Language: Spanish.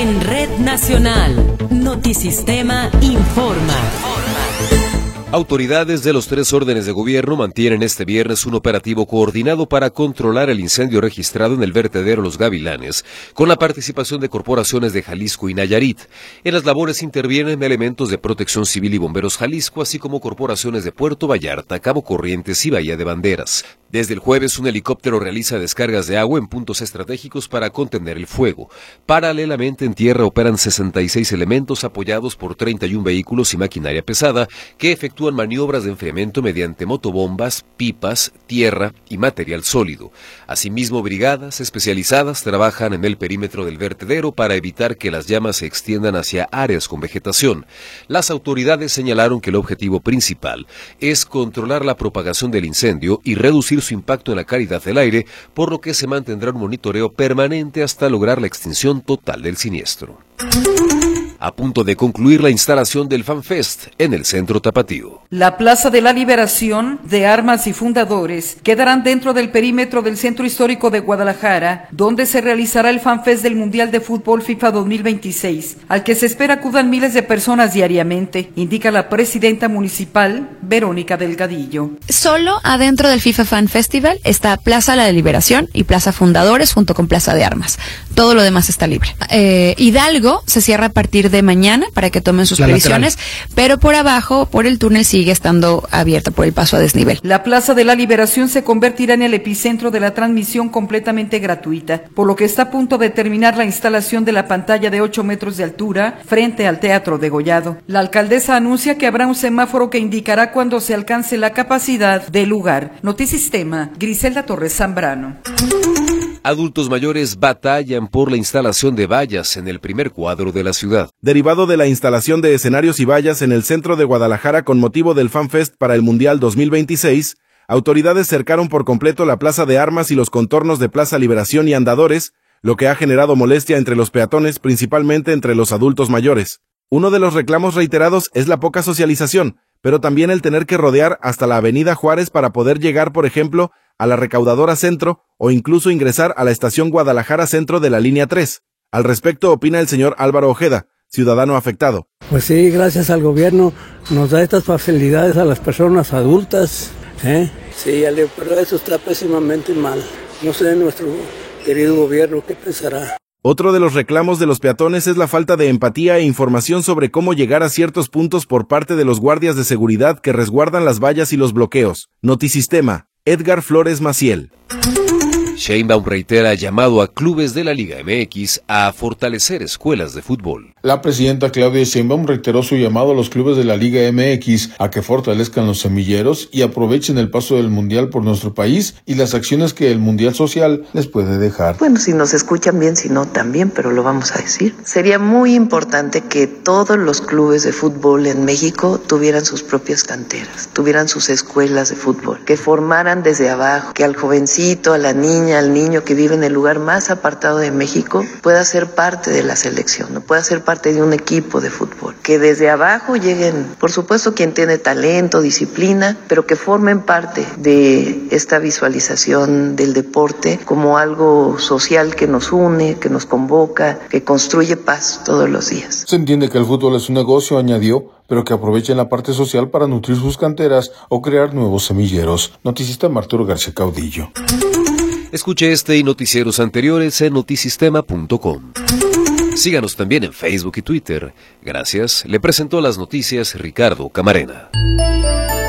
En Red Nacional, Notisistema informa. Autoridades de los 3 órdenes de gobierno mantienen este viernes un operativo coordinado para controlar el incendio registrado en el vertedero Los Gavilanes, con la participación de corporaciones de Jalisco y Nayarit. En las labores intervienen elementos de Protección Civil y Bomberos Jalisco, así como corporaciones de Puerto Vallarta, Cabo Corrientes y Bahía de Banderas. Desde el jueves, un helicóptero realiza descargas de agua en puntos estratégicos para contener el fuego. Paralelamente, en tierra operan 66 elementos apoyados por 31 vehículos y maquinaria pesada que efectúan maniobras de enfriamiento mediante motobombas, pipas, tierra y material sólido. Asimismo, brigadas especializadas trabajan en el perímetro del vertedero para evitar que las llamas se extiendan hacia áreas con vegetación. Las autoridades señalaron que el objetivo principal es controlar la propagación del incendio y reducir su impacto en la calidad del aire, por lo que se mantendrá un monitoreo permanente hasta lograr la extinción total del siniestro. A punto de concluir la instalación del FanFest en el Centro Tapatío. La Plaza de la Liberación de Armas y Fundadores quedarán dentro del perímetro del Centro Histórico de Guadalajara, donde se realizará el FanFest del Mundial de Fútbol FIFA 2026, al que se espera acudan miles de personas diariamente, indica la presidenta municipal, Verónica Delgadillo. Solo adentro del FIFA Fan Festival está Plaza La Liberación y Plaza Fundadores junto con Plaza de Armas. Todo lo demás está libre. Hidalgo se cierra a partir de mañana para que tomen sus previsiones, pero por abajo, por el túnel, sigue estando abierta por el paso a desnivel. La Plaza de la Liberación se convertirá en el epicentro de la transmisión completamente gratuita, por lo que está a punto de terminar la instalación de la pantalla de 8 metros de altura frente al Teatro Degollado. La alcaldesa anuncia que habrá un semáforo que indicará cuando se alcance la capacidad del lugar. Notisistema, Griselda Torres Zambrano. Adultos mayores batallan por la instalación de vallas en el primer cuadro de la ciudad. Derivado de la instalación de escenarios y vallas en el centro de Guadalajara con motivo del FanFest para el Mundial 2026, autoridades cercaron por completo la Plaza de Armas y los contornos de Plaza Liberación y Andadores, lo que ha generado molestia entre los peatones, principalmente entre los adultos mayores. Uno de los reclamos reiterados es la poca socialización, pero también el tener que rodear hasta la Avenida Juárez para poder llegar, por ejemplo, a la Recaudadora Centro o incluso ingresar a la estación Guadalajara Centro de la línea 3. Al respecto opina el señor Álvaro Ojeda, ciudadano afectado. Pues sí, gracias al gobierno nos da estas facilidades a las personas adultas. Sí, pero eso está pésimamente mal. No sé nuestro querido gobierno qué pensará. Otro de los reclamos de los peatones es la falta de empatía e información sobre cómo llegar a ciertos puntos por parte de los guardias de seguridad que resguardan las vallas y los bloqueos. Notisistema, Edgar Flores Maciel. Sheinbaum reitera llamado a clubes de la Liga MX a fortalecer escuelas de fútbol. La presidenta Claudia Sheinbaum reiteró su llamado a los clubes de la Liga MX a que fortalezcan los semilleros y aprovechen el paso del Mundial por nuestro país y las acciones que el Mundial Social les puede dejar. Bueno, si nos escuchan bien, si no también, pero lo vamos a decir. Sería muy importante que todos los clubes de fútbol en México tuvieran sus propias canteras, tuvieran sus escuelas de fútbol, que formaran desde abajo, que al jovencito, a la niña, al niño que vive en el lugar más apartado de México pueda ser parte de la selección, no pueda ser parte de un equipo de fútbol, que desde abajo lleguen, por supuesto quien tiene talento, disciplina, pero que formen parte de esta visualización del deporte como algo social que nos une, que nos convoca, que construye paz todos los días. Se entiende que el fútbol es un negocio, añadió, pero que aprovechen la parte social para nutrir sus canteras o crear nuevos semilleros. Noticista Arturo García Caudillo. Escuche este y noticieros anteriores en notisistema.com. Síganos también en Facebook y Twitter. Gracias. Le presentó las noticias Ricardo Camarena.